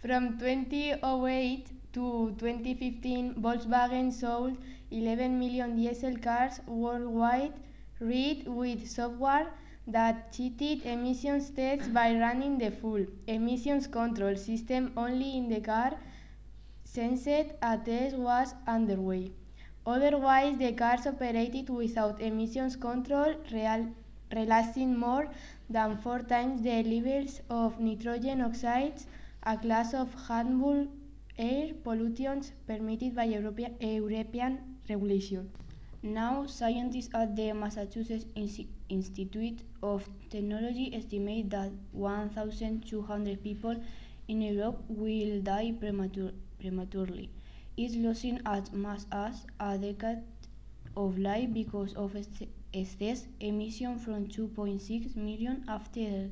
From 2008 to 2015, Volkswagen sold 11 million diesel cars worldwide, rigged with software that cheated emissions tests by running the full emissions control system only in the car since a test was underway. Otherwise, the cars operated without emissions control, releasing more than 4 times the levels of nitrogen oxides, a class of harmful air pollutants permitted by European regulation. Now, scientists at the Massachusetts Institute of Technology estimate that 1,200 people in Europe will die prematurely. It's losing as much as a decade of life because of excess emission from 2.6 million after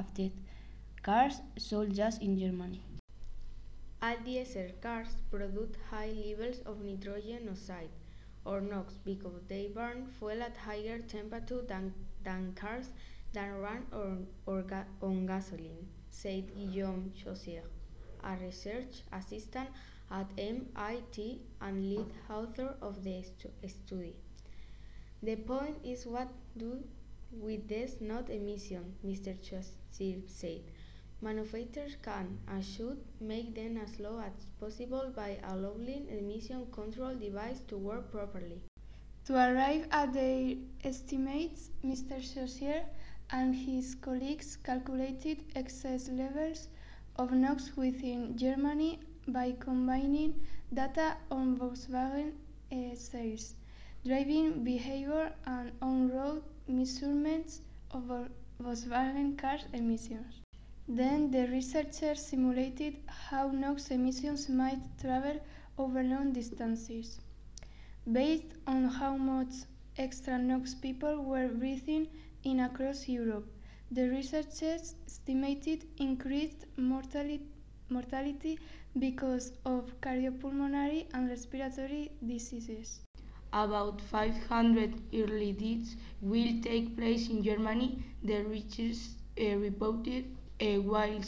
cars sold just in Germany. All diesel cars produce high levels of nitrogen oxide, or NOx, because they burn fuel at higher temperature than cars that run on gasoline, said Guillaume Chaussier, a research assistant at MIT and lead author of the study. The point is what to do with these NOx emissions, Mr. Chaussier said. Manufacturers can and should make them as low as possible by allowing emission control devices to work properly. To arrive at their estimates, Mr. Chaussier and his colleagues calculated excess levels of NOx within Germany by combining data on Volkswagen sales, driving behavior, and on-road measurements of Volkswagen cars' emissions. Then the researchers simulated how NOx emissions might travel over long distances. Based on how much extra NOx people were breathing in across Europe, the researchers estimated increased mortality because of cardiopulmonary and respiratory diseases. About 500 early deaths will take place in Germany, the researchers reported, while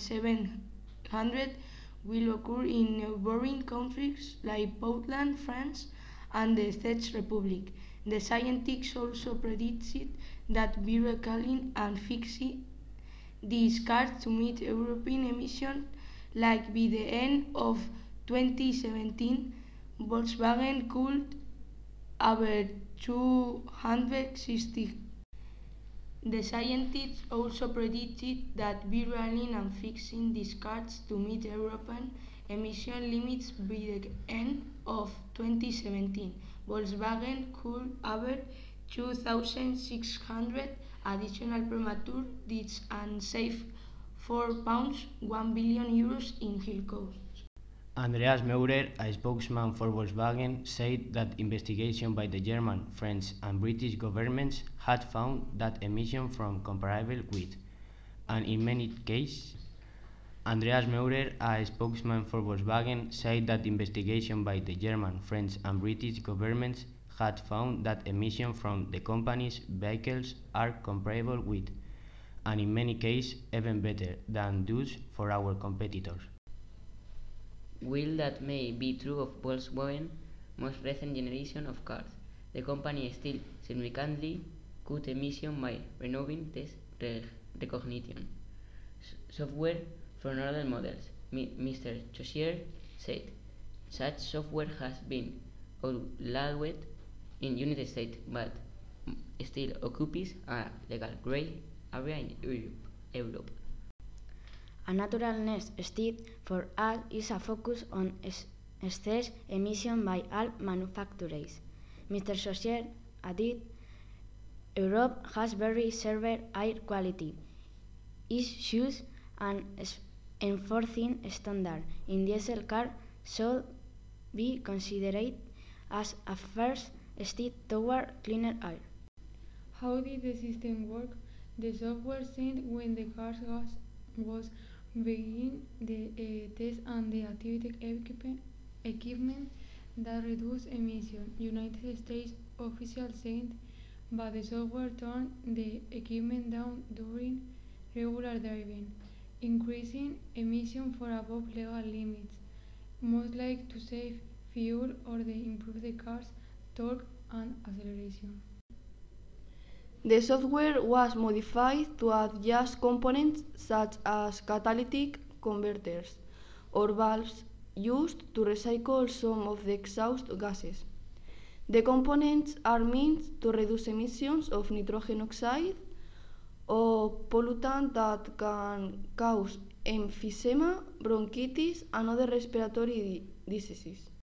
700 will occur in neighboring countries like Poland, France, and the Czech Republic. The scientists also predicted that by recalling and fixing these cars to meet European emissions, like by the end of 2017, Volkswagen could have 260. The scientists also predicted that by running and fixing these cars to meet European emission limits by the end of 2017, Volkswagen could have 2,600 additional premature deaths and save £4, €1 billion in health costs. Andreas Meurer, a spokesman for Volkswagen, said that investigation by the German, French and British governments had found that emissions from comparable with, and in many cases, Andreas Meurer, a spokesman for Volkswagen, said that investigation by the German, French and British governments had found that emissions from the company's vehicles are comparable with, and in many cases, even better than those for our competitors. While that may be true of Volkswagen's most recent generation of cars, the company still significantly cut emissions by removing test recognition software from older models. Mr. Chaussier said such software has been outlawed in the United States but still occupies a legal grey area in Europe. A natural next step for us is a focus on excess emission by all manufacturers. Mr. Chaussier added, Europe has very severe air quality issues and enforcing standards in diesel cars should be considered as a first step toward cleaner air. How did the system work? The software sent when the car was begin the test and the activity equipment that reduce emission. United States officials said, but the software turned the equipment down during regular driving. increasing emission for above legal limits, most like to save fuel or they improve the car's torque and acceleration. The software was modified to add just components such as catalytic converters or valves used to recycle some of the exhaust gases. The components are meant to reduce emissions of nitrogen oxide, a pollutant that can cause emphysema, bronchitis, and other respiratory diseases.